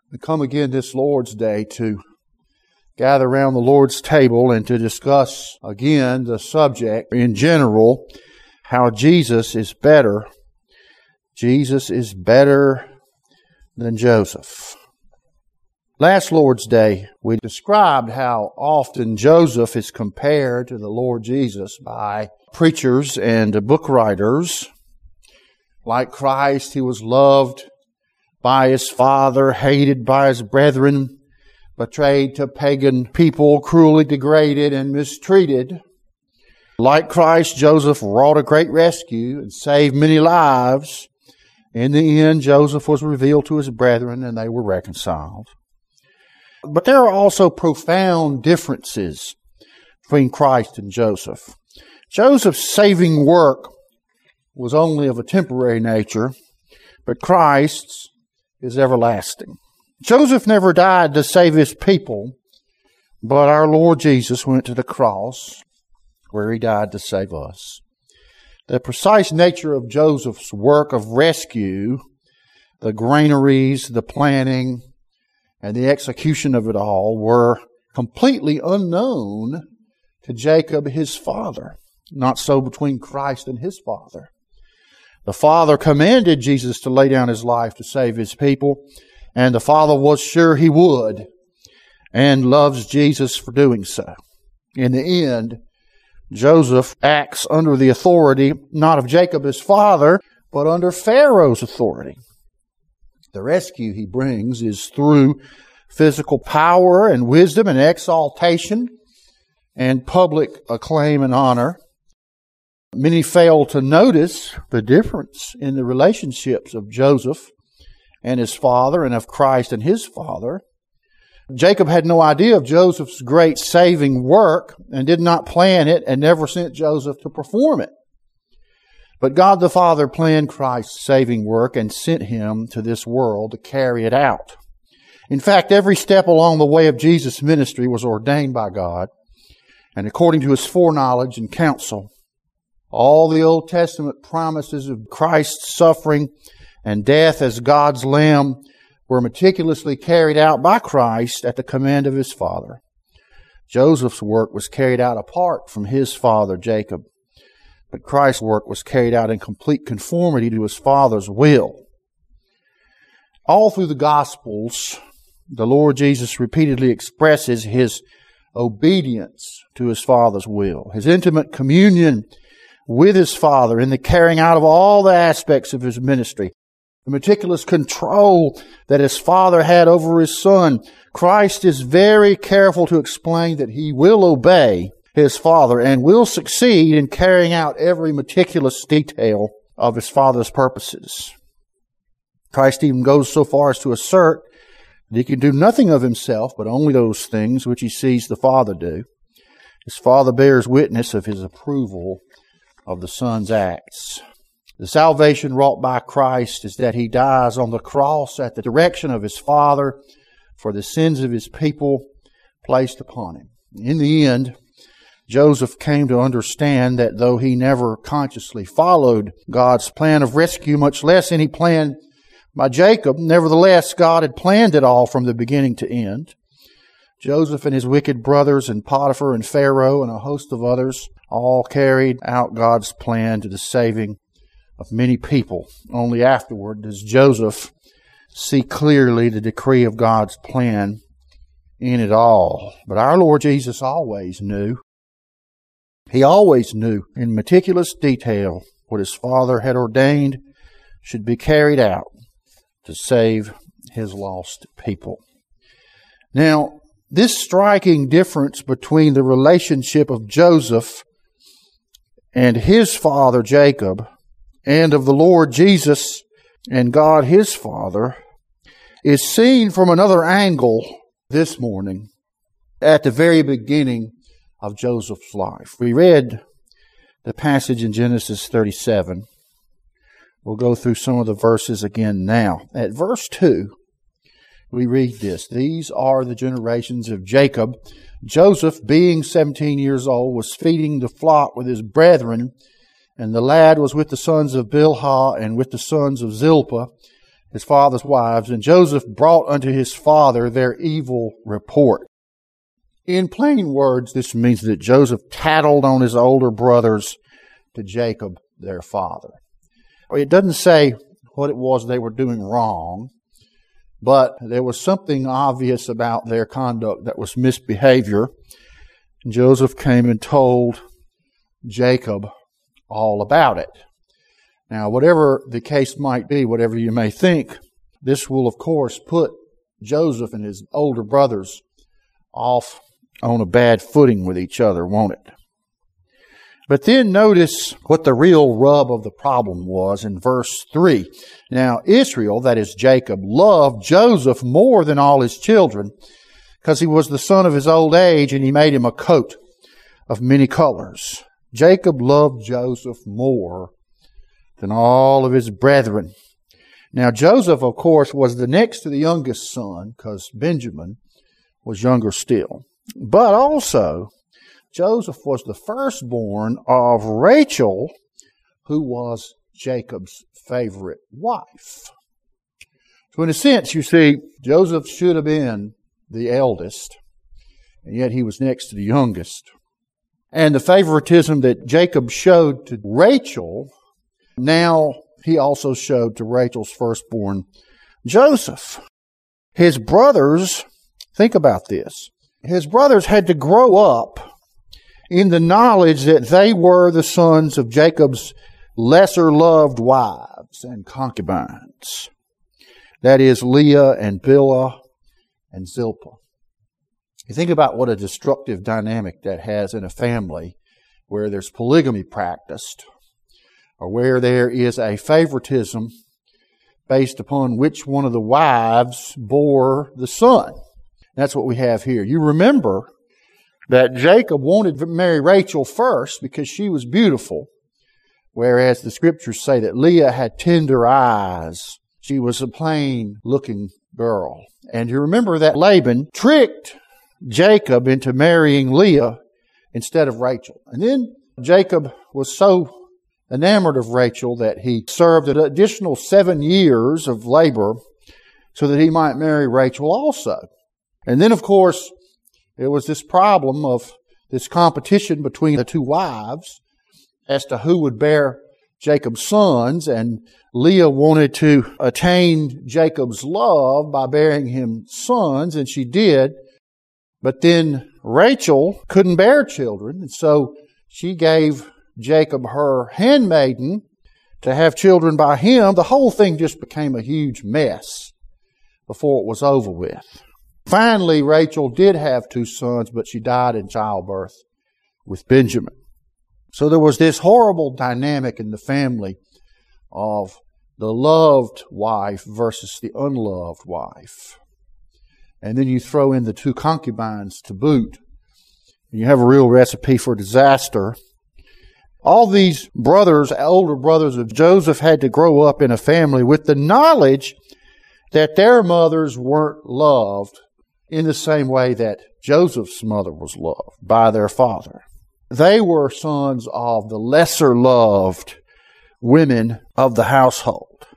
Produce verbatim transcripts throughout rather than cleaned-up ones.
We come again this Lord's Day to gather around the Lord's table and to discuss again the subject in general, how Jesus is better. Jesus is better than Joseph. Last Lord's Day, we described how often Joseph is compared to the Lord Jesus by preachers and book writers. Like Christ, he was loved by his father, hated by his brethren, betrayed to pagan people, cruelly degraded and mistreated. Like Christ, Joseph wrought a great rescue and saved many lives. In the end, Joseph was revealed to his brethren and they were reconciled. But there are also profound differences between Christ and Joseph. Joseph's saving work was only of a temporary nature, but Christ's is everlasting. Joseph never died to save his people, but our Lord Jesus went to the cross where he died to save us. The precise nature of Joseph's work of rescue, the granaries, the planning, and the execution of it all were completely unknown to Jacob, his father. Not so between Christ and his father. The Father commanded Jesus to lay down his life to save his people, and the Father was sure he would, and loves Jesus for doing so. In the end, Joseph acts under the authority not of Jacob his father, but under Pharaoh's authority. The rescue he brings is through physical power and wisdom and exaltation and public acclaim and honor. Many fail to notice the difference in the relationships of Joseph and his father and of Christ and his father. Jacob had no idea of Joseph's great saving work and did not plan it and never sent Joseph to perform it. But God the Father planned Christ's saving work and sent him to this world to carry it out. In fact, every step along the way of Jesus' ministry was ordained by God and according to his foreknowledge and counsel. All the Old Testament promises of Christ's suffering and death as God's Lamb were meticulously carried out by Christ at the command of his father. Joseph's work was carried out apart from his father Jacob, but Christ's work was carried out in complete conformity to his Father's will. All through the Gospels, the Lord Jesus repeatedly expresses his obedience to his Father's will, his intimate communion with his Father in the carrying out of all the aspects of his ministry, the meticulous control that his Father had over his Son. Christ is very careful to explain that he will obey his Father and will succeed in carrying out every meticulous detail of his Father's purposes. Christ even goes so far as to assert that he can do nothing of himself, but only those things which he sees the Father do. His Father bears witness of his approval of the Son's acts. The salvation wrought by Christ is that he dies on the cross at the direction of his Father for the sins of his people placed upon him. In the end, Joseph came to understand that though he never consciously followed God's plan of rescue, much less any plan by Jacob, nevertheless God had planned it all from the beginning to end. Joseph and his wicked brothers and Potiphar and Pharaoh and a host of others all carried out God's plan to the saving of many people. Only afterward does Joseph see clearly the decree of God's plan in it all. But our Lord Jesus always knew. He always knew in meticulous detail what his Father had ordained should be carried out to save his lost people. Now, this striking difference between the relationship of Joseph and his father Jacob and of the Lord Jesus and God his Father is seen from another angle this morning at the very beginning of Joseph's life. We read the passage in Genesis thirty-seven. We'll go through some of the verses again now. At verse two, we read this: "These are the generations of Jacob. Joseph, being seventeen years old, was feeding the flock with his brethren, and the lad was with the sons of Bilhah and with the sons of Zilpah, his father's wives, and Joseph brought unto his father their evil report. In plain words, this means that Joseph tattled on his older brothers to Jacob, their father. It doesn't say what it was they were doing wrong, but there was something obvious about their conduct that was misbehavior. Joseph came and told Jacob all about it. Now, whatever the case might be, whatever you may think, this will, of course, put Joseph and his older brothers off on a bad footing with each other, won't it? But then notice what the real rub of the problem was in verse three. Now, Israel, that is Jacob, loved Joseph more than all his children, because he was the son of his old age, and he made him a coat of many colors. Jacob loved Joseph more than all of his brethren. Now, Joseph, of course, was the next to the youngest son, because Benjamin was younger still. But also, Joseph was the firstborn of Rachel, who was Jacob's favorite wife. So in a sense, you see, Joseph should have been the eldest, and yet he was next to the youngest. And the favoritism that Jacob showed to Rachel, now he also showed to Rachel's firstborn, Joseph. His brothers, think about this, his brothers had to grow up in the knowledge that they were the sons of Jacob's lesser loved wives and concubines. That is Leah and Bilhah and Zilpah. You think about what a destructive dynamic that has in a family where there's polygamy practiced, or where there is a favoritism based upon which one of the wives bore the son. That's what we have here. You remember that Jacob wanted to marry Rachel first because she was beautiful, whereas the scriptures say that Leah had tender eyes. She was a plain-looking girl. And you remember that Laban tricked Jacob into marrying Leah instead of Rachel. And then Jacob was so enamored of Rachel that he served an additional seven years of labor so that he might marry Rachel also. And then, of course, there was this problem of this competition between the two wives as to who would bear Jacob's sons, and Leah wanted to attain Jacob's love by bearing him sons, and she did. But then Rachel couldn't bear children, and so she gave Jacob her handmaiden to have children by him. The whole thing just became a huge mess before it was over with. Finally, Rachel did have two sons, but she died in childbirth with Benjamin. So there was this horrible dynamic in the family of the loved wife versus the unloved wife. And then you throw in the two concubines to boot, and you have a real recipe for disaster. All these brothers, older brothers of Joseph, had to grow up in a family with the knowledge that their mothers weren't loved in the same way that Joseph's mother was loved by their father. They were sons of the lesser loved women of the household.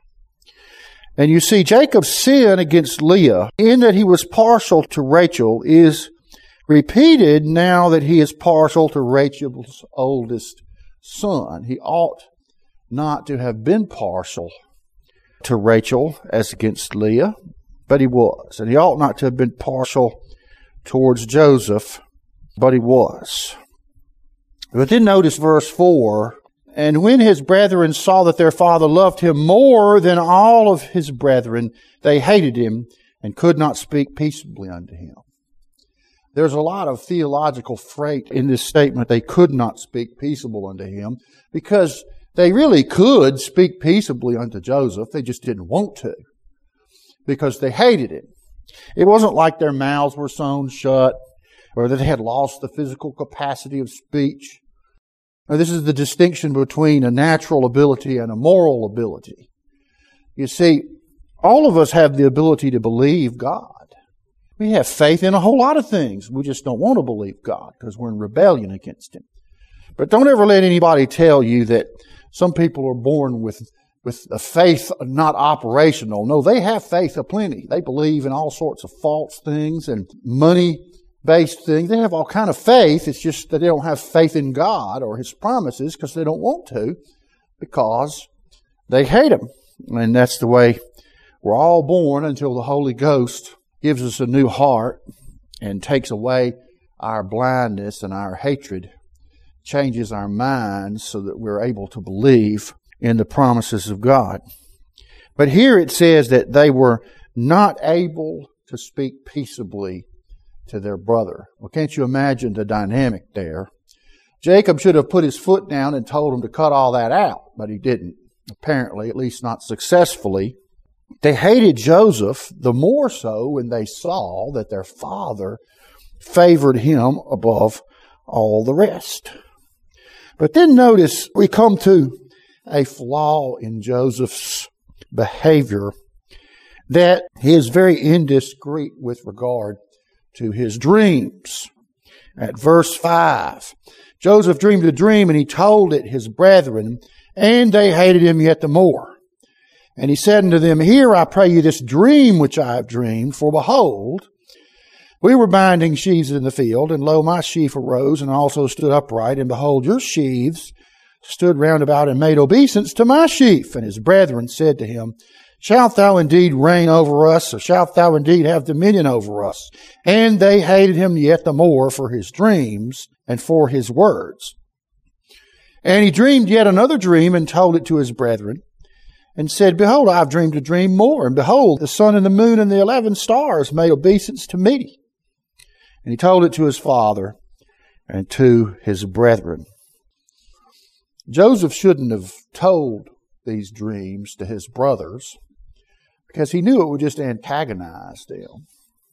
And you see, Jacob's sin against Leah, in that he was partial to Rachel, is repeated now that he is partial to Rachel's oldest son. He ought not to have been partial to Rachel as against Leah, but he was. And he ought not to have been partial towards Joseph, but he was. But then notice verse four. And when his brethren saw that their father loved him more than all of his brethren, they hated him and could not speak peaceably unto him. There's a lot of theological freight in this statement. They could not speak peaceable unto him, because they really could speak peaceably unto Joseph. They just didn't want to, because they hated him. It wasn't like their mouths were sewn shut, or that they had lost the physical capacity of speech. Now, this is the distinction between a natural ability and a moral ability. You see, all of us have the ability to believe God. We have faith in a whole lot of things. We just don't want to believe God because we're in rebellion against Him. But don't ever let anybody tell you that some people are born with with a faith not operational. No, they have faith aplenty. They believe in all sorts of false things and money-based things. They have all kind of faith. It's just that they don't have faith in God or His promises because they don't want to, because they hate Him. And that's the way we're all born until the Holy Ghost gives us a new heart and takes away our blindness and our hatred, changes our minds so that we're able to believe in the promises of God. But here it says that they were not able to speak peaceably to their brother. Well, can't you imagine the dynamic there? Jacob should have put his foot down and told him to cut all that out, but he didn't. Apparently, at least not successfully. They hated Joseph the more so when they saw that their father favored him above all the rest. But then notice we come to a flaw in Joseph's behavior, that he is very indiscreet with regard to his dreams. At verse five, Joseph dreamed a dream, and he told it his brethren, and they hated him yet the more. And he said unto them, Hear, I pray you, this dream which I have dreamed, for behold, we were binding sheaves in the field, and lo, my sheaf arose, and also stood upright, and behold, your sheaves stood round about and made obeisance to my sheaf. And his brethren said to him, Shalt thou indeed reign over us, or shalt thou indeed have dominion over us? And they hated him yet the more for his dreams and for his words. And he dreamed yet another dream, and told it to his brethren, and said, Behold, I have dreamed a dream more, and behold, the sun and the moon and the eleven stars made obeisance to me. And he told it to his father and to his brethren. Joseph shouldn't have told these dreams to his brothers because he knew it would just antagonize them.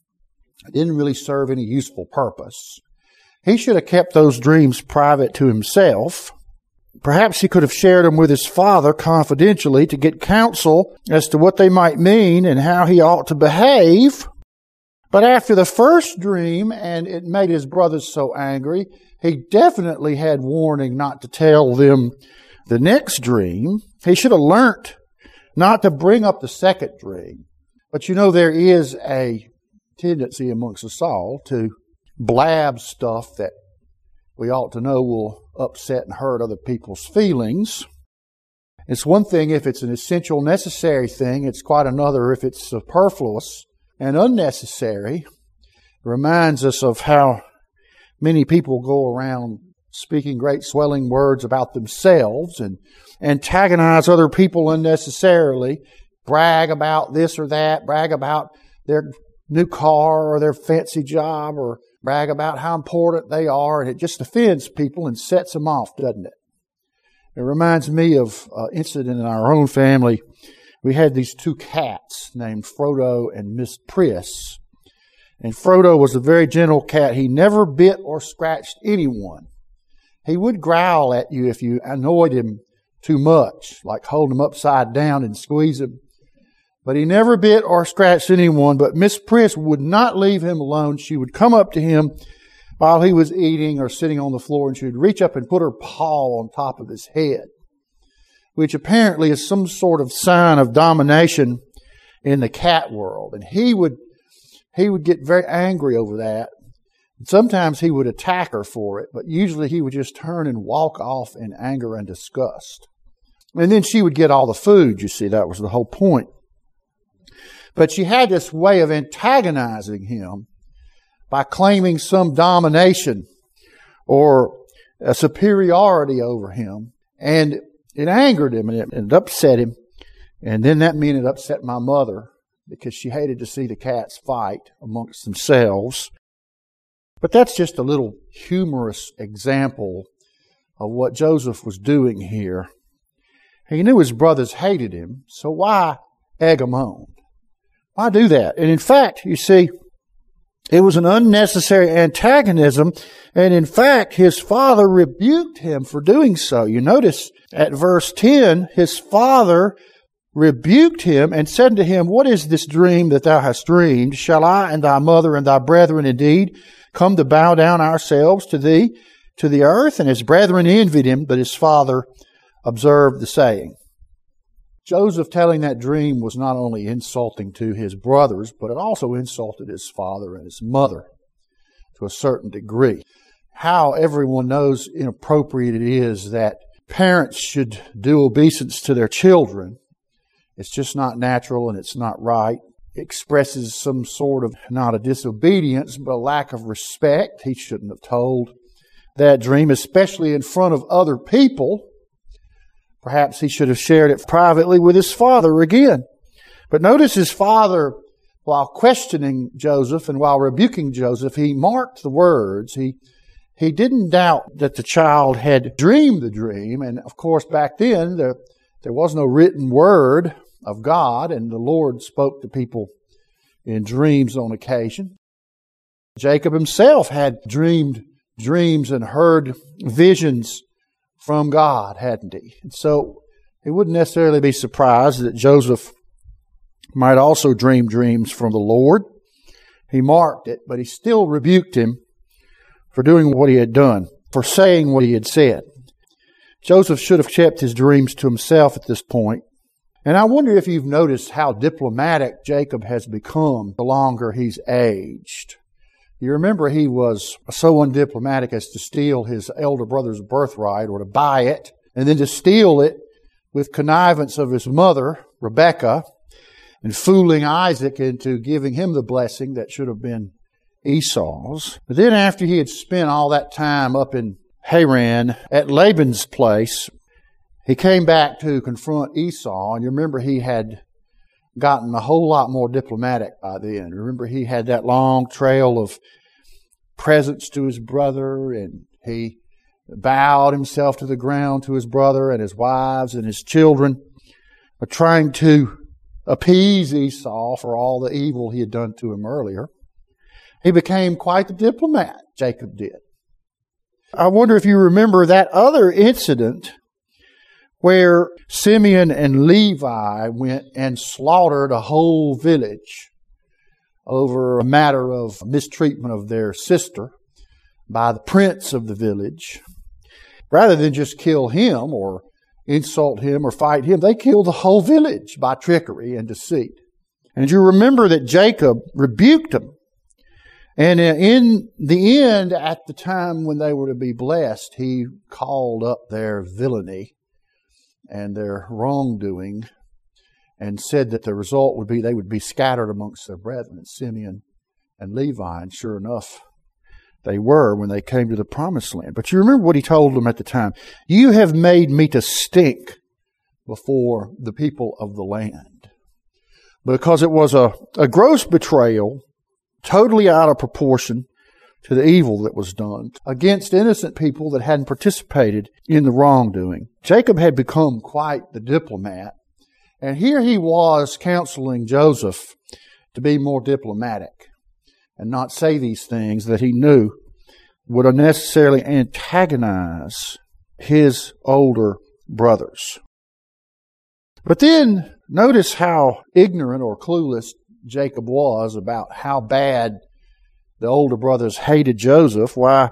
It didn't really serve any useful purpose. He should have kept those dreams private to himself. Perhaps he could have shared them with his father confidentially to get counsel as to what they might mean and how he ought to behave. But after the first dream, and it made his brothers so angry, he definitely had warning not to tell them the next dream. He should have learnt not to bring up the second dream. But you know, there is a tendency amongst us all to blab stuff that we ought to know will upset and hurt other people's feelings. It's one thing if it's an essential, necessary thing. It's quite another if it's superfluous and unnecessary. It reminds us of how many people go around speaking great swelling words about themselves and antagonize other people unnecessarily, brag about this or that, brag about their new car or their fancy job, or brag about how important they are, and it just offends people and sets them off, doesn't it? It reminds me of an incident in our own family. We had these two cats named Frodo and Miss Priss. And Frodo was a very gentle cat. He never bit or scratched anyone. He would growl at you if you annoyed him too much, like hold him upside down and squeeze him. But he never bit or scratched anyone. But Miss Priss would not leave him alone. She would come up to him while he was eating or sitting on the floor, and she would reach up and put her paw on top of his head, which apparently is some sort of sign of domination in the cat world. And he would he would get very angry over that. And sometimes he would attack her for it, but usually he would just turn and walk off in anger and disgust. And then she would get all the food, you see. That was the whole point. But she had this way of antagonizing him by claiming some domination or a superiority over him. And it angered him and it, it upset him. And then that meant it upset my mother, because she hated to see the cats fight amongst themselves. But that's just a little humorous example of what Joseph was doing here. He knew his brothers hated him, so why egg them on? Why do that? And in fact, you see, it was an unnecessary antagonism, and in fact, his father rebuked him for doing so. You notice at verse ten, his father rebuked him and said to him, What is this dream that thou hast dreamed? Shall I and thy mother and thy brethren indeed come to bow down ourselves to thee, to the earth? And his brethren envied him, but his father observed the saying. Joseph telling that dream was not only insulting to his brothers, but it also insulted his father and his mother to a certain degree. How everyone knows inappropriate it is that parents should do obeisance to their children. It's just not natural and it's not right. It expresses some sort of, not a disobedience, but a lack of respect. He shouldn't have told that dream, especially in front of other people. Perhaps he should have shared it privately with his father again. But notice his father, while questioning Joseph and while rebuking Joseph, he marked the words. He He didn't doubt that the child had dreamed the dream. And of course, back then, there, there was no written word of God, and the Lord spoke to people in dreams on occasion. Jacob himself had dreamed dreams and heard visions from God, hadn't he? And so he wouldn't necessarily be surprised that Joseph might also dream dreams from the Lord. He marked it, but he still rebuked him for doing what he had done, for saying what he had said. Joseph should have kept his dreams to himself at this point. And I wonder if you've noticed how diplomatic Jacob has become the longer he's aged. You remember he was so undiplomatic as to steal his elder brother's birthright, or to buy it, and then to steal it with connivance of his mother, Rebekah, and fooling Isaac into giving him the blessing that should have been Esau's. But then after he had spent all that time up in Haran at Laban's place, he came back to confront Esau. And you remember he had gotten a whole lot more diplomatic by then. Remember he had that long trail of presents to his brother, and he bowed himself to the ground to his brother and his wives and his children, trying to appease Esau for all the evil he had done to him earlier. He became quite the diplomat, Jacob did. I wonder if you remember that other incident where Simeon and Levi went and slaughtered a whole village over a matter of mistreatment of their sister by the prince of the village. Rather than just kill him or insult him or fight him, they killed the whole village by trickery and deceit. And you remember that Jacob rebuked them. And in the end, at the time when they were to be blessed, he called up their villainy and their wrongdoing and said that the result would be they would be scattered amongst their brethren, Simeon and Levi. And sure enough, they were when they came to the promised land. But you remember what he told them at the time. You have made me to stink before the people of the land. Because it was a, a gross betrayal, totally out of proportion to the evil that was done against innocent people that hadn't participated in the wrongdoing. Jacob had become quite the diplomat, and here he was counseling Joseph to be more diplomatic and not say these things that he knew would unnecessarily antagonize his older brothers. But then notice how ignorant or clueless Jacob was about how bad the older brothers hated Joseph. Why,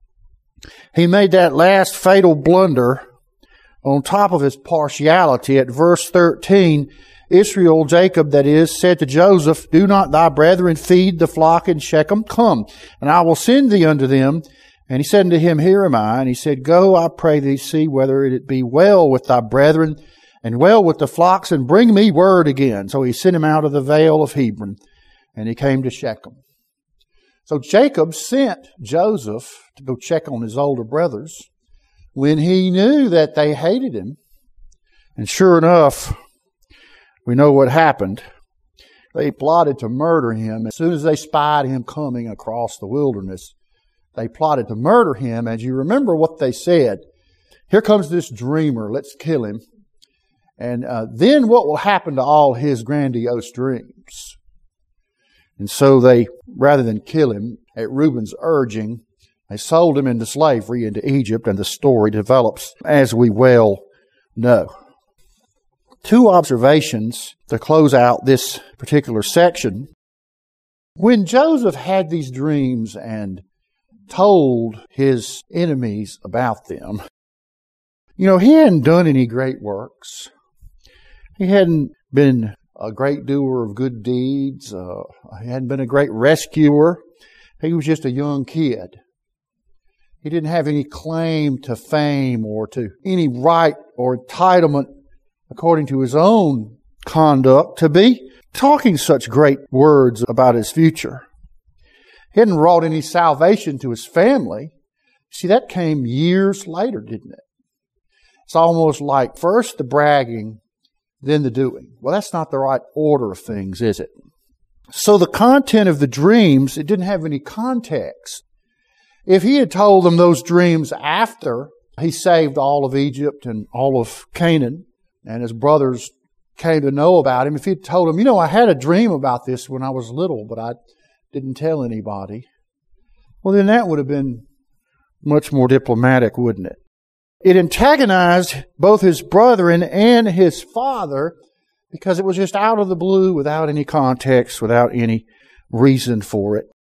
he made that last fatal blunder on top of his partiality. At verse thirteen, Israel, Jacob that is, said to Joseph, Do not thy brethren feed the flock in Shechem? Come, and I will send thee unto them. And he said unto him, Here am I. And he said, Go, I pray thee, see whether it be well with thy brethren, and well with the flocks, and bring me word again. So he sent him out of the vale of Hebron, and he came to Shechem. So Jacob sent Joseph to go check on his older brothers when he knew that they hated him. And sure enough, we know what happened. They plotted to murder him. As soon as they spied him coming across the wilderness, they plotted to murder him. And you remember what they said. Here comes this dreamer. Let's kill him. And uh, then what will happen to all his grandiose dreams? And so they, rather than kill him, at Reuben's urging, they sold him into slavery into Egypt, and the story develops as we well know. Two observations to close out this particular section. When Joseph had these dreams and told his enemies about them, you know, he hadn't done any great works. He hadn't been a great doer of good deeds. Uh, he hadn't been a great rescuer. He was just a young kid. He didn't have any claim to fame or to any right or entitlement, according to his own conduct, to be talking such great words about his future. He hadn't wrought any salvation to his family. See, that came years later, didn't it? It's almost like first the bragging, then the doing. Well, that's not the right order of things, is it? So the content of the dreams, it didn't have any context. If he had told them those dreams after he saved all of Egypt and all of Canaan, and his brothers came to know about him, if he had told them, you know, I had a dream about this when I was little, but I didn't tell anybody, well, then that would have been much more diplomatic, wouldn't it? It antagonized both his brethren and his father because it was just out of the blue, without any context, without any reason for it.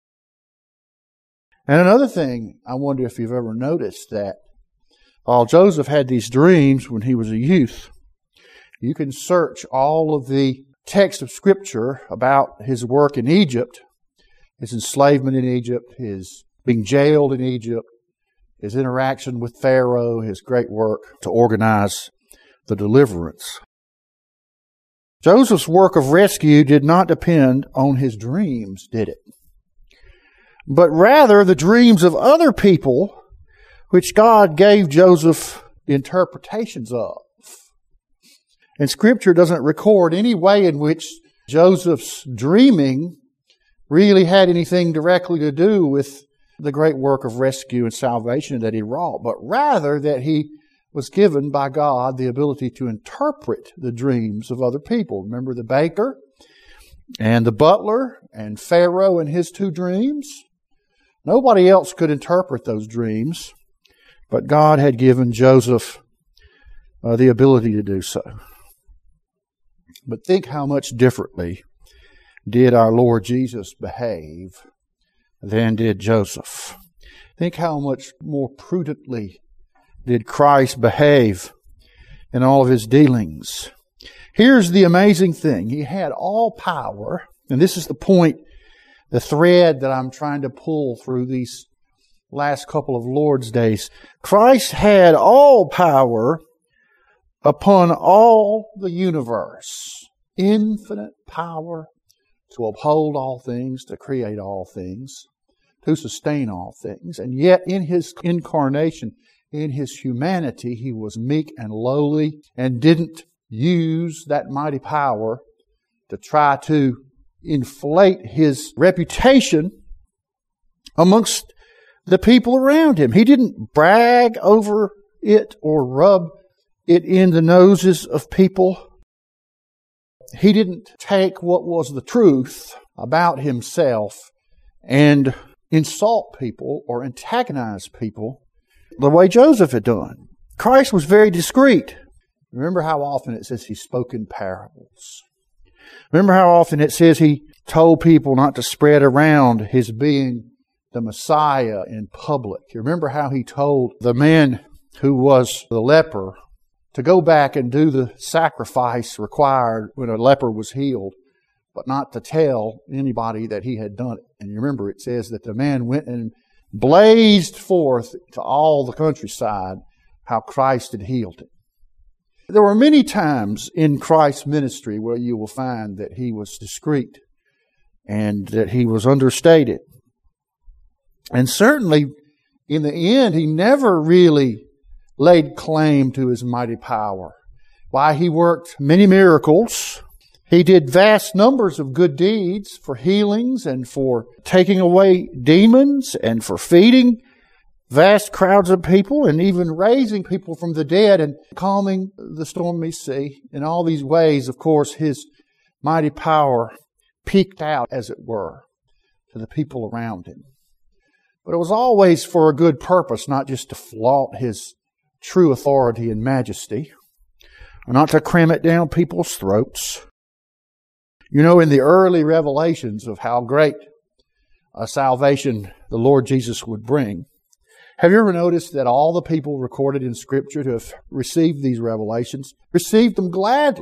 And another thing, I wonder if you've ever noticed that while Joseph had these dreams when he was a youth, you can search all of the text of Scripture about his work in Egypt, his enslavement in Egypt, his being jailed in Egypt, his interaction with Pharaoh, his great work to organize the deliverance. Joseph's work of rescue did not depend on his dreams, did it? But rather the dreams of other people, which God gave Joseph interpretations of. And Scripture doesn't record any way in which Joseph's dreaming really had anything directly to do with the great work of rescue and salvation that he wrought, but rather that he was given by God the ability to interpret the dreams of other people. Remember the baker and the butler and Pharaoh and his two dreams? Nobody else could interpret those dreams, but God had given Joseph uh, the ability to do so. But think how much differently did our Lord Jesus behave than did Joseph. Think how much more prudently did Christ behave in all of his dealings. Here's the amazing thing. He had all power, and this is the point, the thread that I'm trying to pull through these last couple of Lord's days. Christ had all power upon all the universe. Infinite power to uphold all things, to create all things, to sustain all things. And yet in His incarnation, in His humanity, He was meek and lowly and didn't use that mighty power to try to inflate His reputation amongst the people around Him. He didn't brag over it or rub it in the noses of people. He didn't take what was the truth about Himself and insult people or antagonize people the way Joseph had done. Christ was very discreet. Remember how often it says He spoke in parables. Remember how often it says He told people not to spread around His being the Messiah in public. You remember how He told the man who was the leper to go back and do the sacrifice required when a leper was healed, but not to tell anybody that he had done it. And you remember it says that the man went and blazed forth to all the countryside how Christ had healed him. There were many times in Christ's ministry where you will find that He was discreet and that He was understated. And certainly, in the end, He never really laid claim to His mighty power. Why, He worked many miracles. He did vast numbers of good deeds for healings and for taking away demons and for feeding vast crowds of people and even raising people from the dead and calming the stormy sea. In all these ways, of course, His mighty power peeked out, as it were, to the people around Him. But it was always for a good purpose, not just to flaunt His true authority and majesty, or not to cram it down people's throats. You know, in the early revelations of how great a salvation the Lord Jesus would bring, have you ever noticed that all the people recorded in Scripture to have received these revelations received them gladly?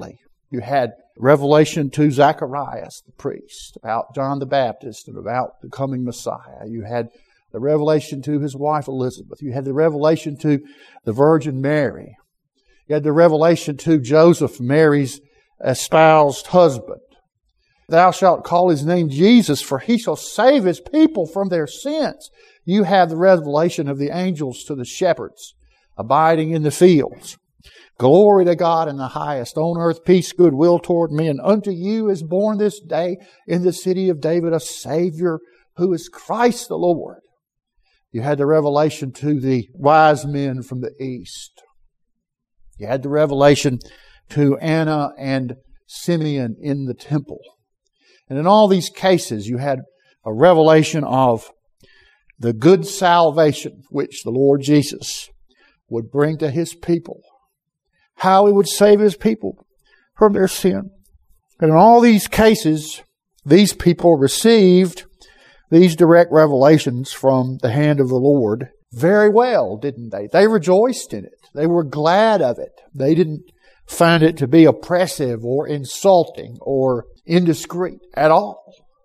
You had revelation to Zacharias, the priest, about John the Baptist and about the coming Messiah. You had the revelation to his wife Elizabeth. You had the revelation to the Virgin Mary. You had the revelation to Joseph, Mary's espoused husband. Thou shalt call his name Jesus, for he shall save his people from their sins. You have the revelation of the angels to the shepherds abiding in the fields. Glory to God in the highest, on earth peace, goodwill toward men. Unto you is born this day in the city of David a Savior, who is Christ the Lord. You had the revelation to the wise men from the east. You had the revelation to Anna and Simeon in the temple. And in all these cases, you had a revelation of the good salvation which the Lord Jesus would bring to His people. How He would save His people from their sin. And in all these cases, these people received these direct revelations from the hand of the Lord very well, didn't they? They rejoiced in it. They were glad of it. They didn't find it to be oppressive or insulting or indiscreet at all.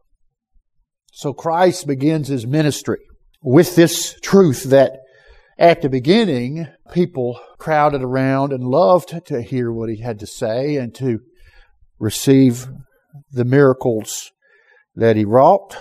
So Christ begins His ministry with this truth that at the beginning, people crowded around and loved to hear what He had to say and to receive the miracles that He wrought.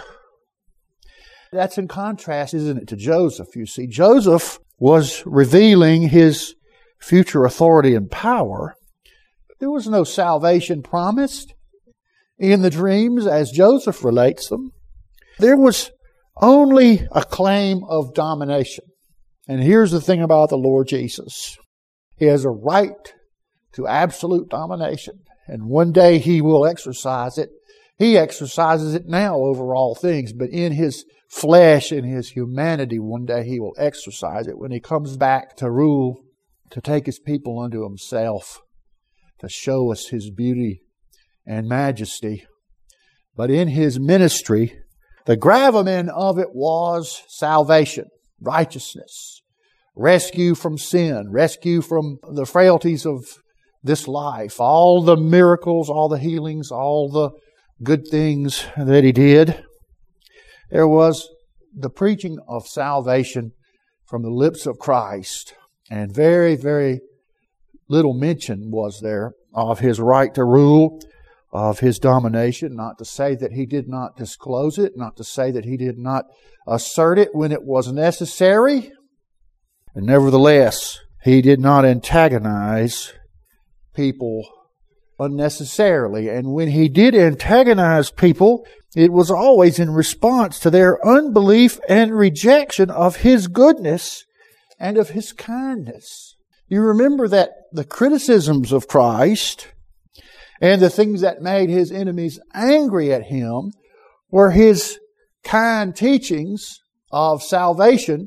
That's in contrast, isn't it, to Joseph? You see, Joseph was revealing his future authority and power. But there was no salvation promised in the dreams as Joseph relates them. There was only a claim of domination. And here's the thing about the Lord Jesus. He has a right to absolute domination. And one day He will exercise it. He exercises it now over all things. But in His flesh, in His humanity, one day He will exercise it when He comes back to rule, to take His people unto Himself, to show us His beauty and majesty. But in His ministry, the gravamen of it was salvation, righteousness, rescue from sin, rescue from the frailties of this life, all the miracles, all the healings, all the good things that He did. There was the preaching of salvation from the lips of Christ, and very, very little mention was there of His right to rule, of His domination, not to say that He did not disclose it, not to say that He did not assert it when it was necessary. And nevertheless, He did not antagonize people unnecessarily. And when He did antagonize people, it was always in response to their unbelief and rejection of His goodness and of His kindness. You remember that the criticisms of Christ and the things that made His enemies angry at Him were His kind teachings of salvation,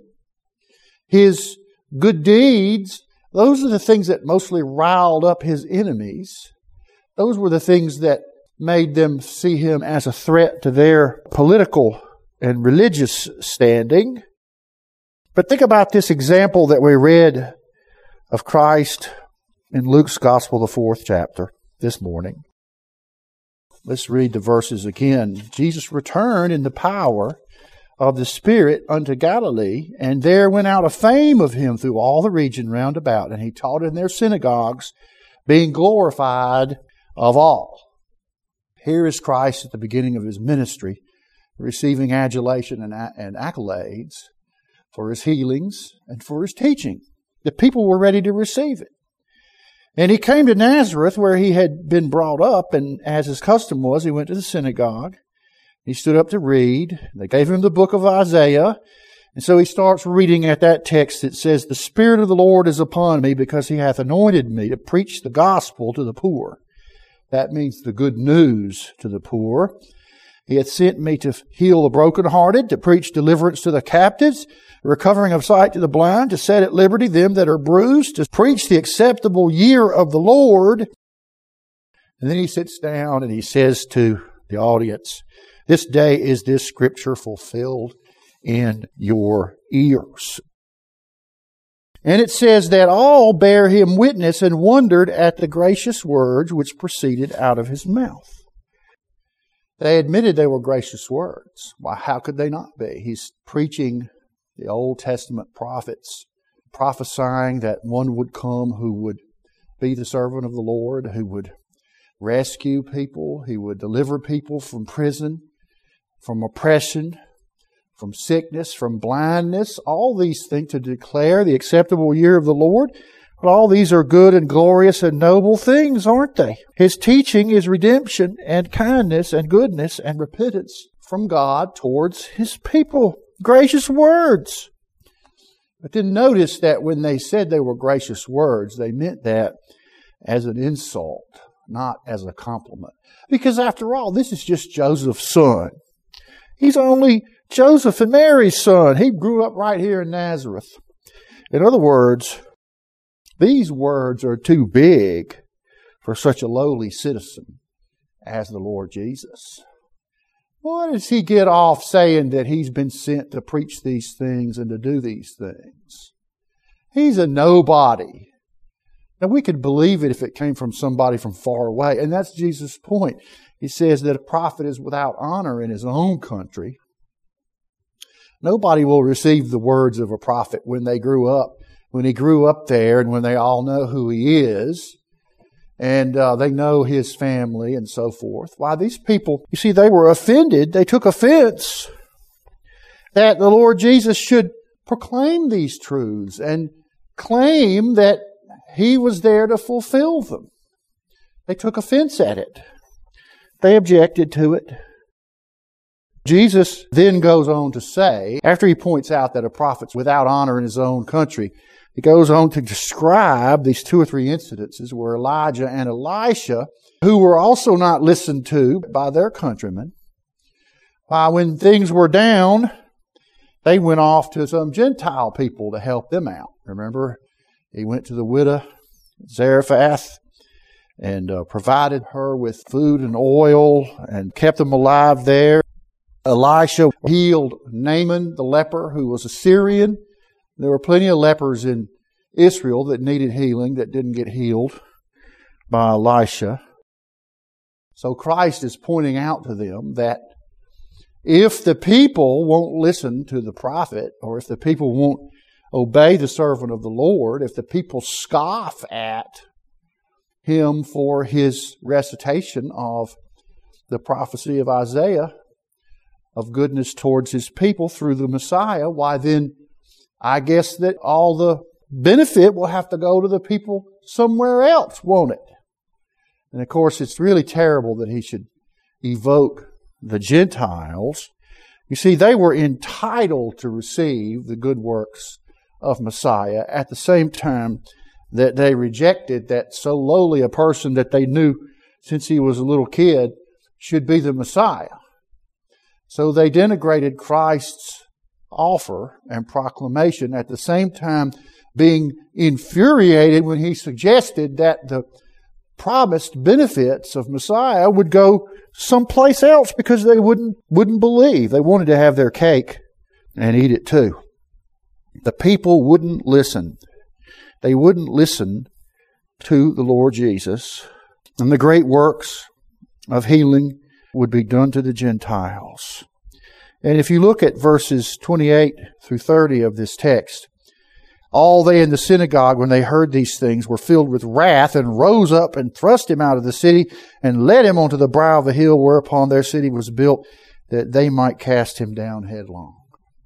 His good deeds. Those are the things that mostly riled up His enemies. Those were the things that made them see Him as a threat to their political and religious standing. But think about this example that we read of Christ in Luke's Gospel, the fourth chapter, this morning. Let's read the verses again. Jesus returned in the power of the Spirit unto Galilee, and there went out a fame of Him through all the region round about, and He taught in their synagogues, being glorified of all. Here is Christ at the beginning of His ministry, receiving adulation and, and accolades for His healings and for His teaching. The people were ready to receive it. And He came to Nazareth, where He had been brought up, and as His custom was, He went to the synagogue. He stood up to read. They gave Him the book of Isaiah. And so He starts reading at that text that says, The Spirit of the Lord is upon me, because He hath anointed me to preach the gospel to the poor. That means the good news to the poor. He hath sent me to heal the brokenhearted, to preach deliverance to the captives, recovering of sight to the blind, to set at liberty them that are bruised, to preach the acceptable year of the Lord. And then He sits down and He says to the audience, This day is this scripture fulfilled in your ears. And it says that all bare him witness and wondered at the gracious words which proceeded out of his mouth. They admitted they were gracious words. Why, how could they not be? He's preaching the Old Testament prophets, prophesying that one would come who would be the servant of the Lord, who would rescue people, he would deliver people from prison, from oppression, from sickness, from blindness, all these things to declare the acceptable year of the Lord. But all these are good and glorious and noble things, aren't they? His teaching is redemption and kindness and goodness and repentance from God towards His people. Gracious words. But then notice that when they said they were gracious words, they meant that as an insult, not as a compliment. Because after all, this is just Joseph's son. He's only Joseph and Mary's son. He grew up right here in Nazareth. In other words, these words are too big for such a lowly citizen as the Lord Jesus. Why does he get off saying that he's been sent to preach these things and to do these things? He's a nobody. Now, we could believe it if it came from somebody from far away. And that's Jesus' point. He says that a prophet is without honor in his own country. Nobody will receive the words of a prophet when they grew up, when he grew up there and when they all know who he is and uh, they know his family and so forth. Why, these people, you see, they were offended. They took offense that the Lord Jesus should proclaim these truths and claim that He was there to fulfill them. They took offense at it. They objected to it. Jesus then goes on to say, after he points out that a prophet's without honor in his own country, he goes on to describe these two or three incidences where Elijah and Elisha, who were also not listened to by their countrymen, why, when things were down, they went off to some Gentile people to help them out. Remember, he went to the widow Zarephath and uh, provided her with food and oil and kept them alive there. Elisha healed Naaman the leper, who was a Syrian. There were plenty of lepers in Israel that needed healing that didn't get healed by Elisha. So Christ is pointing out to them that if the people won't listen to the prophet, or if the people won't obey the servant of the Lord, if the people scoff at him for his recitation of the prophecy of Isaiah, of goodness towards his people through the Messiah, why then I guess that all the benefit will have to go to the people somewhere else, won't it? And of course, it's really terrible that he should evoke the Gentiles. You see, they were entitled to receive the good works of Messiah at the same time that they rejected that so lowly a person that they knew since he was a little kid should be the Messiah. So they denigrated Christ's offer and proclamation, at the same time being infuriated when he suggested that the promised benefits of Messiah would go someplace else because they wouldn't wouldn't believe. They wanted to have their cake and eat it too. The people wouldn't listen. They wouldn't listen to the Lord Jesus. And the great works of healing would be done to the Gentiles. And if you look at verses twenty-eight through thirty of this text, all they in the synagogue, when they heard these things, were filled with wrath and rose up and thrust him out of the city and led him onto the brow of the hill whereupon their city was built, that they might cast him down headlong.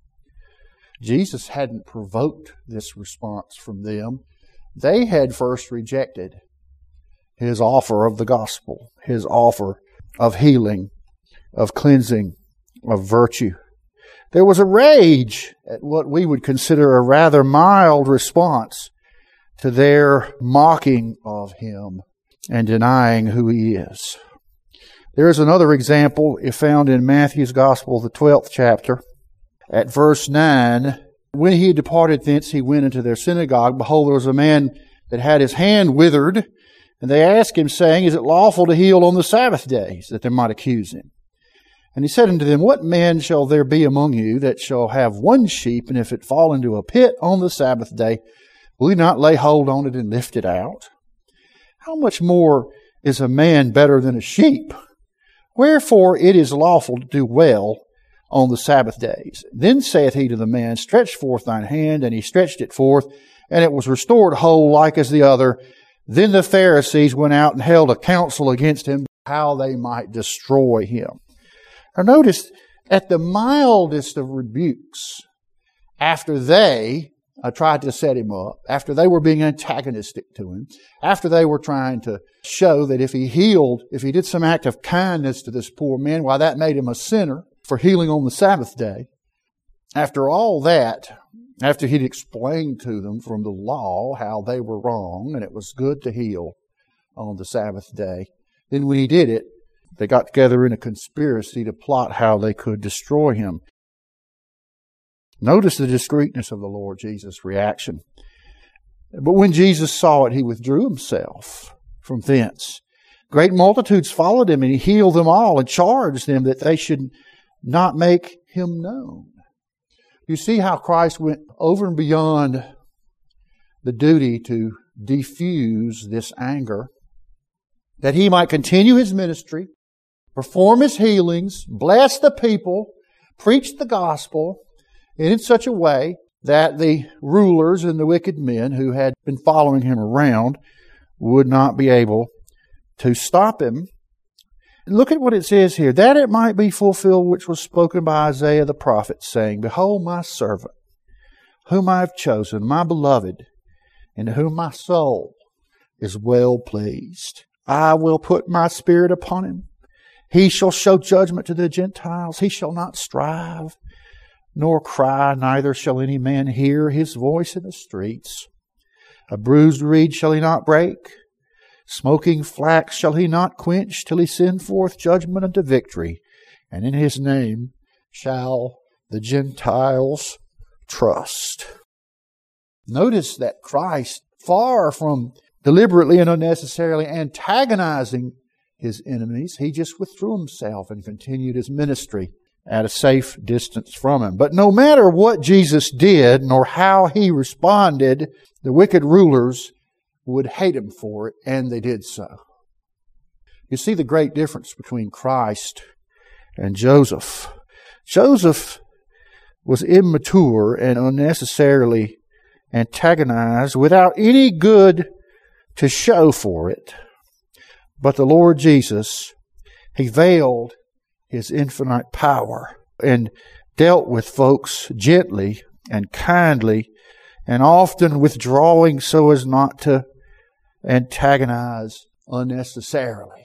Jesus hadn't provoked this response from them. They had first rejected his offer of the gospel, his offer of healing, of cleansing, of virtue. There was a rage at what we would consider a rather mild response to their mocking of him and denying who he is. There is another example found in Matthew's Gospel, the twelfth chapter, at verse nine. When he had departed thence, he went into their synagogue. Behold, there was a man that had his hand withered, and they asked him, saying, Is it lawful to heal on the Sabbath days? That they might accuse him. And he said unto them, What man shall there be among you that shall have one sheep, and if it fall into a pit on the Sabbath day, Will he not lay hold on it and lift it out? How much more is a man better than a sheep? Wherefore it is lawful to do well on the Sabbath days. Then saith he to the man, Stretch forth thine hand. And he stretched it forth, and it was restored whole like as the other. Then the Pharisees went out and held a council against him, how they might destroy him. Now notice, at the mildest of rebukes, after they uh, tried to set him up, after they were being antagonistic to him, after they were trying to show that if he healed, if he did some act of kindness to this poor man, why that made him a sinner for healing on the Sabbath day. After all that, after he'd explained to them from the law how they were wrong and it was good to heal on the Sabbath day, then when he did it, they got together in a conspiracy to plot how they could destroy him. Notice the discreetness of the Lord Jesus' reaction. But when Jesus saw it, he withdrew himself from thence. Great multitudes followed him, and he healed them all and charged them that they should not make him known. You see how Christ went over and beyond the duty to diffuse this anger, that he might continue his ministry, perform his healings, bless the people, preach the gospel, and in such a way that the rulers and the wicked men who had been following him around would not be able to stop him. Look at what it says here, that it might be fulfilled which was spoken by Isaiah the prophet, saying, Behold my servant, whom I have chosen, my beloved, in whom my soul is well pleased. I will put my spirit upon him. He shall show judgment to the Gentiles. He shall not strive, nor cry, neither shall any man hear his voice in the streets. A bruised reed shall he not break, smoking flax shall he not quench, till he send forth judgment unto victory, and in his name shall the Gentiles trust. Notice that Christ, far from deliberately and unnecessarily antagonizing his enemies, he just withdrew himself and continued his ministry at a safe distance from him. But no matter what Jesus did, nor how he responded, the wicked rulers would hate him for it, and they did so. You see the great difference between Christ and Joseph. Joseph was immature and unnecessarily antagonized without any good to show for it. But the Lord Jesus, he veiled his infinite power and dealt with folks gently and kindly, and often withdrawing so as not to antagonize unnecessarily.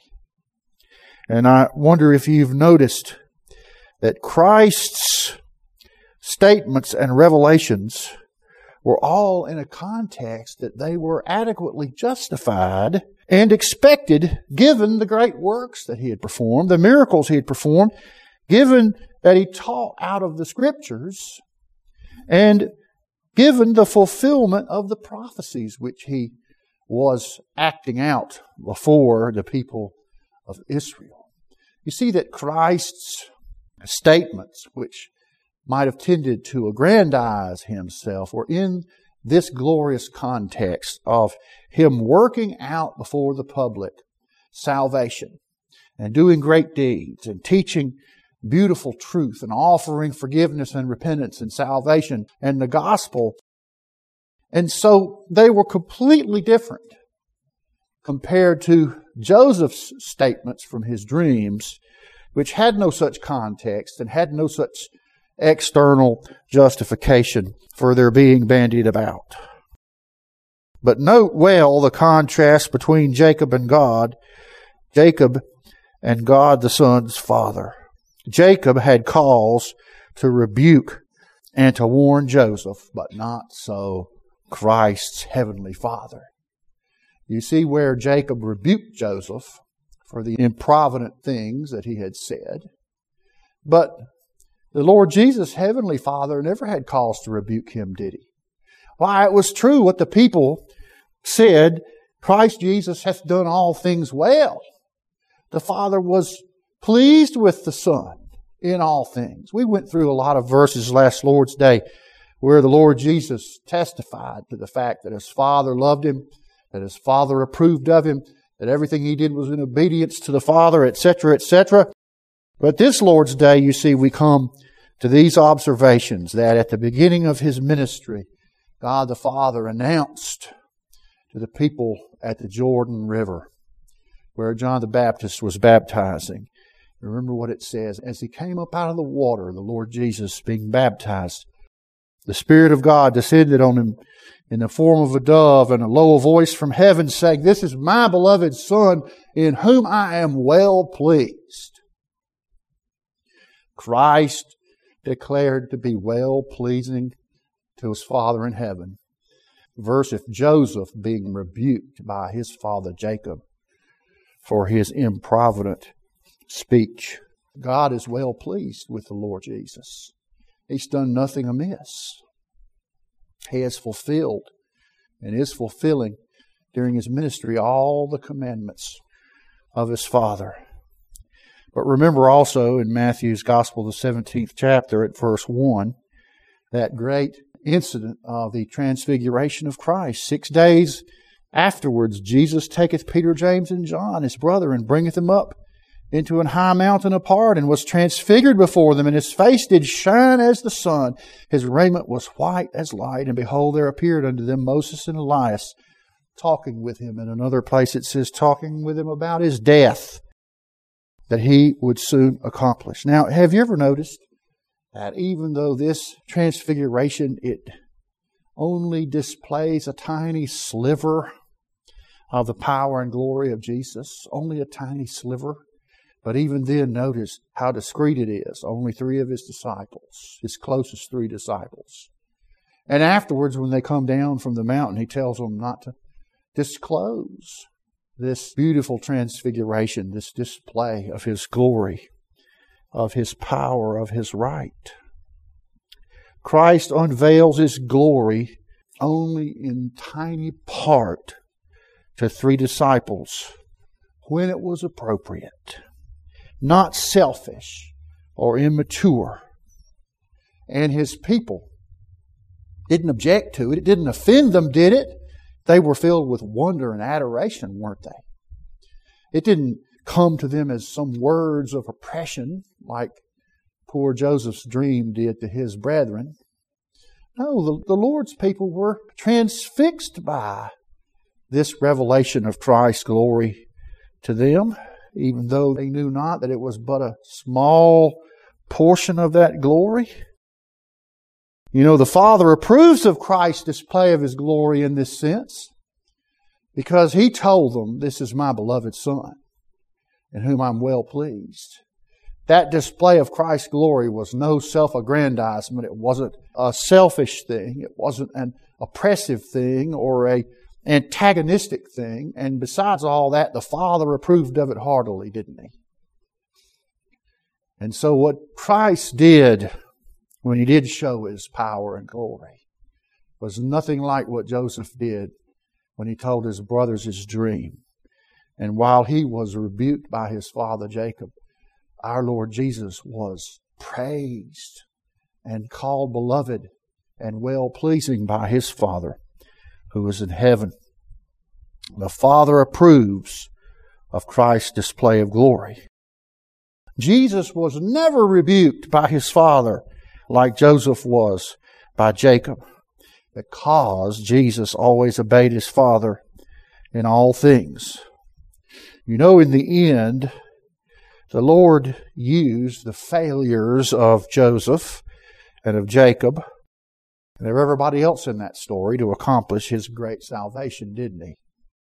And I wonder if you've noticed that Christ's statements and revelations were all in a context that they were adequately justified and expected, given the great works that he had performed, the miracles he had performed, given that he taught out of the Scriptures, and given the fulfillment of the prophecies which he was acting out before the people of Israel. You see that Christ's statements, which might have tended to aggrandize himself, were in this glorious context of him working out before the public salvation and doing great deeds and teaching beautiful truth and offering forgiveness and repentance and salvation and the gospel. And so they were completely different compared to Joseph's statements from his dreams, which had no such context and had no such external justification for their being bandied about. But note well the contrast between Jacob and God, Jacob and God the Son's father. Jacob had cause to rebuke and to warn Joseph, but not so Christ's heavenly Father. You see where Jacob rebuked Joseph for the improvident things that he had said, but the Lord Jesus, Heavenly Father, never had cause to rebuke him, did he? Why, it was true what the people said, Christ Jesus hath done all things well. The Father was pleased with the Son in all things. We went through a lot of verses last Lord's Day where the Lord Jesus testified to the fact that His Father loved Him, that His Father approved of Him, that everything He did was in obedience to the Father, et cetera, et cetera. But this Lord's Day, you see, we come to these observations that at the beginning of His ministry, God the Father announced to the people at the Jordan River where John the Baptist was baptizing. Remember what it says. As He came up out of the water, the Lord Jesus being baptized, the Spirit of God descended on Him in the form of a dove, and a low voice from heaven saying, "This is my beloved Son, in whom I am well pleased." Christ declared to be well pleasing to His Father in heaven. Verse if Joseph being rebuked by his father Jacob for his improvident speech. God is well pleased with the Lord Jesus. He's done nothing amiss. He has fulfilled and is fulfilling during His ministry all the commandments of His Father. But remember also in Matthew's Gospel, the seventeenth chapter at verse one, that great incident of the transfiguration of Christ. Six days afterwards, Jesus taketh Peter, James, and John, His brother, and bringeth them up into an high mountain apart, and was transfigured before them, and His face did shine as the sun. His raiment was white as light, and behold, there appeared unto them Moses and Elias, talking with Him. In another place it says, talking with Him about His death, that He would soon accomplish. Now, have you ever noticed that even though this transfiguration, it only displays a tiny sliver of the power and glory of Jesus, only a tiny sliver, but even then, notice how discreet it is. Only three of His disciples, His closest three disciples. And afterwards, when they come down from the mountain, He tells them not to disclose this beautiful transfiguration, this display of His glory, of His power, of His right. Christ unveils His glory only in tiny part to three disciples when it was appropriate. Not selfish or immature. And His people didn't object to it. It didn't offend them, did it? They were filled with wonder and adoration, weren't they? It didn't come to them as some words of oppression like poor Joseph's dream did to his brethren. No, the, the Lord's people were transfixed by this revelation of Christ's glory to them, even though they knew not that it was but a small portion of that glory. You know, the Father approves of Christ's display of His glory in this sense because He told them, "This is my beloved Son, in whom I'm well pleased." That display of Christ's glory was no self-aggrandizement. It wasn't a selfish thing. It wasn't an oppressive thing or a antagonistic thing. And besides all that, the Father approved of it heartily, didn't He? And so what Christ did when He did show His power and glory was nothing like what Joseph did when he told his brothers his dream. And while he was rebuked by his father Jacob, our Lord Jesus was praised and called beloved and well-pleasing by His Father who is in heaven. The Father approves of Christ's display of glory. Jesus was never rebuked by His Father like Joseph was by Jacob, because Jesus always obeyed His Father in all things. You know, in the end, the Lord used the failures of Joseph and of Jacob and of everybody else in that story to accomplish His great salvation, didn't He?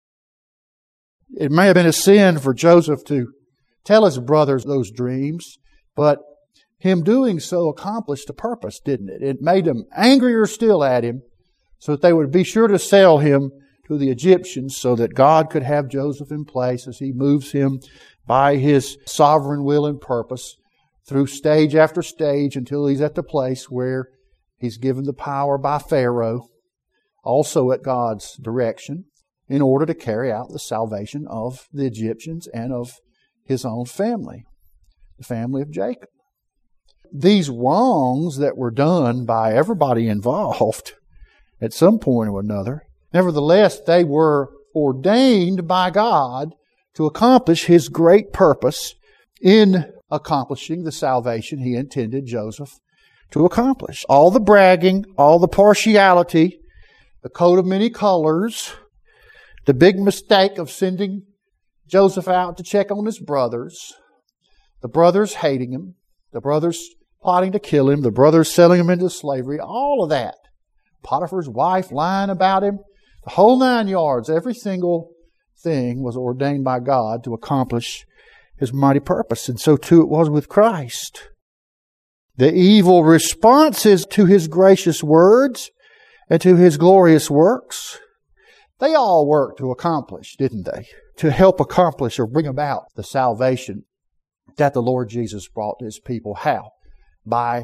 It may have been a sin for Joseph to tell his brothers those dreams, but him doing so accomplished a purpose, didn't it? It made them angrier still at him so that they would be sure to sell him to the Egyptians so that God could have Joseph in place as He moves him by His sovereign will and purpose through stage after stage until he's at the place where he's given the power by Pharaoh, also at God's direction, in order to carry out the salvation of the Egyptians and of his own family, the family of Jacob. these wrongs that were done by everybody involved at some point or another, nevertheless, they were ordained by God to accomplish His great purpose in accomplishing the salvation He intended Joseph to accomplish. All the bragging, all the partiality, the coat of many colors, the big mistake of sending Joseph out to check on his brothers, the brothers hating him, the brothers plotting to kill him, the brothers selling him into slavery, all of that. Potiphar's wife lying about him, the whole nine yards, every single thing was ordained by God to accomplish His mighty purpose. And so too it was with Christ. The evil responses to His gracious words and to His glorious works, they all worked to accomplish, didn't they? To help accomplish or bring about the salvation that the Lord Jesus brought to His people. How? By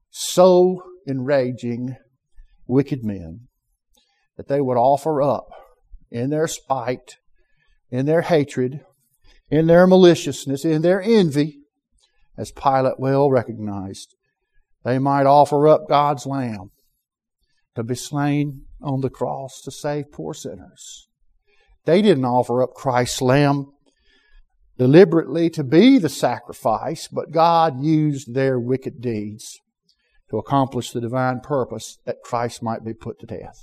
so enraging wicked men that they would offer up in their spite, in their hatred, in their maliciousness, in their envy, as Pilate well recognized, they might offer up God's Lamb to be slain on the cross to save poor sinners. They didn't offer up Christ's Lamb deliberately to be the sacrifice, but God used their wicked deeds to accomplish the divine purpose that Christ might be put to death.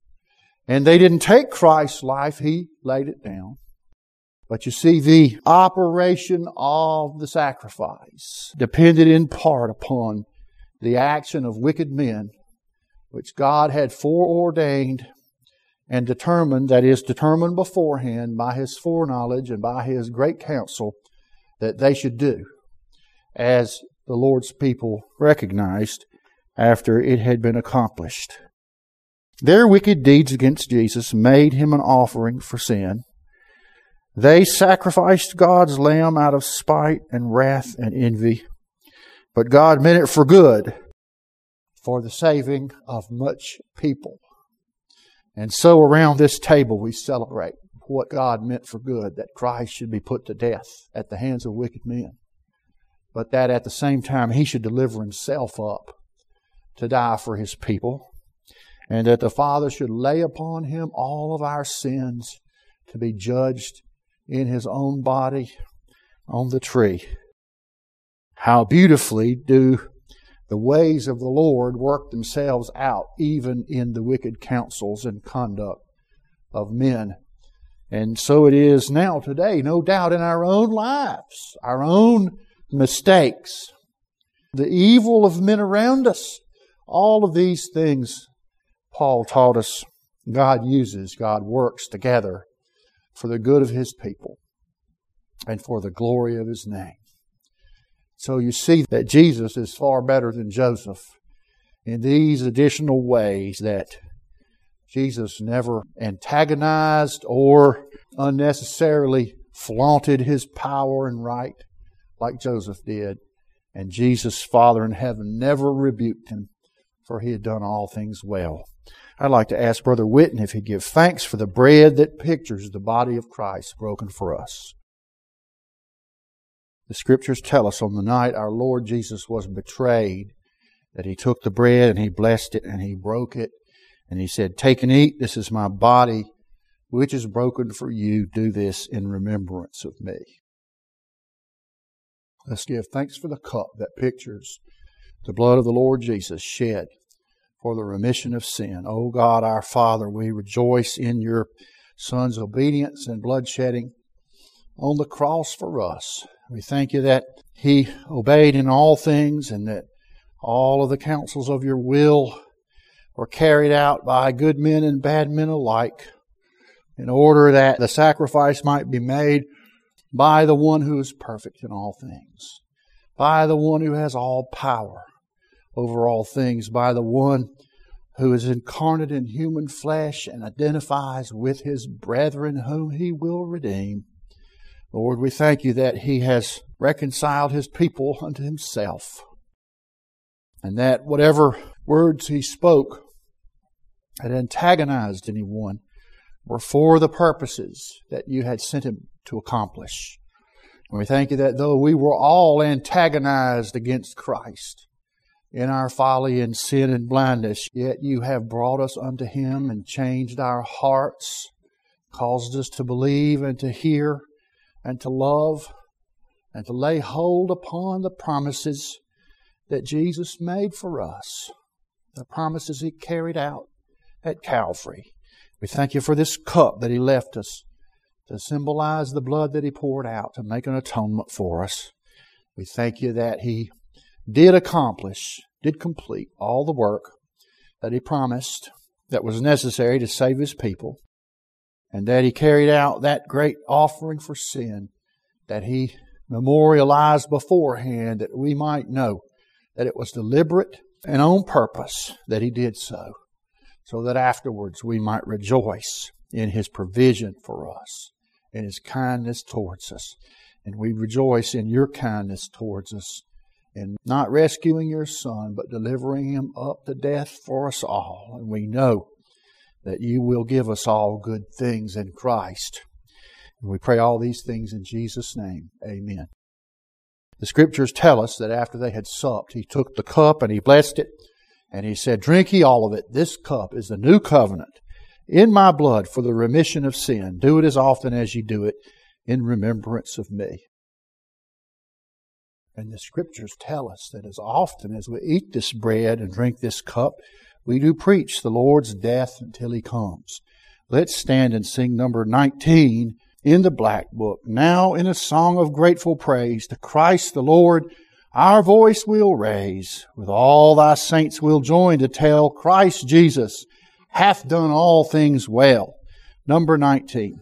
And they didn't take Christ's life, He laid it down. But you see, the operation of the sacrifice depended in part upon the action of wicked men, which God had foreordained and determined, that is, determined beforehand by His foreknowledge and by His great counsel, that they should do, as the Lord's people recognized after it had been accomplished. Their wicked deeds against Jesus made Him an offering for sin. They sacrificed God's Lamb out of spite and wrath and envy. But God meant it for good, for the saving of much people. And so around this table we celebrate what God meant for good, that Christ should be put to death at the hands of wicked men. But that at the same time He should deliver Himself up to die for His people. And that the Father should lay upon Him all of our sins to be judged in His own body on the tree. How beautifully do the ways of the Lord work themselves out even in the wicked counsels and conduct of men. And so it is now today, no doubt, in our own lives, our own mistakes, the evil of men around us. All of these things, Paul taught us, God uses, God works together for the good of His people and for the glory of His name. So you see that Jesus is far better than Joseph in these additional ways, that Jesus never antagonized or unnecessarily flaunted His power and right like Joseph did. And Jesus' Father in heaven never rebuked him, for He had done all things well. I'd like to ask Brother Whitten if he'd give thanks for the bread that pictures the body of Christ broken for us. The Scriptures tell us on the night our Lord Jesus was betrayed, that He took the bread and He blessed it and He broke it. And He said, "Take and eat, this is my body, which is broken for you. Do this in remembrance of me." Let's give thanks for the cup that pictures the blood of the Lord Jesus shed for the remission of sin. O God, our Father, we rejoice in Your Son's obedience and bloodshedding on the cross for us. We thank You that He obeyed in all things, and that all of the counsels of Your will were carried out by good men and bad men alike, in order that the sacrifice might be made by the one who is perfect in all things, by the one who has all power over all things, by the one who is incarnate in human flesh and identifies with His brethren whom He will redeem. Lord, we thank You that He has reconciled His people unto Himself, and that whatever words He spoke that antagonized anyone were for the purposes that You had sent Him to accomplish. And we thank You that though we were all antagonized against Christ, in our folly and sin and blindness. Yet you have brought us unto Him and changed our hearts, caused us to believe and to hear and to love and to lay hold upon the promises that Jesus made for us, the promises He carried out at Calvary. We thank You for this cup that He left us to symbolize the blood that He poured out to make an atonement for us. We thank You that He did accomplish, did complete all the work that He promised that was necessary to save His people, and that He carried out that great offering for sin that He memorialized beforehand, that we might know that it was deliberate and on purpose that He did so, so that afterwards we might rejoice in His provision for us, in His kindness towards us. And we rejoice in Your kindness towards us, in not rescuing Your Son, but delivering Him up to death for us all. And we know that You will give us all good things in Christ. And we pray all these things in Jesus' name. Amen. The Scriptures tell us that after they had supped, He took the cup and He blessed it, and He said, "Drink ye all of it. This cup is the new covenant in My blood for the remission of sin. Do it as often as ye do it in remembrance of Me." And the Scriptures tell us that as often as we eat this bread and drink this cup, we do preach the Lord's death until He comes. Let's stand and sing number nineteen in the Black Book. Now in a song of grateful praise to Christ the Lord, our voice we'll raise. With all Thy saints we'll join to tell Christ Jesus hath done all things well. Number nineteen.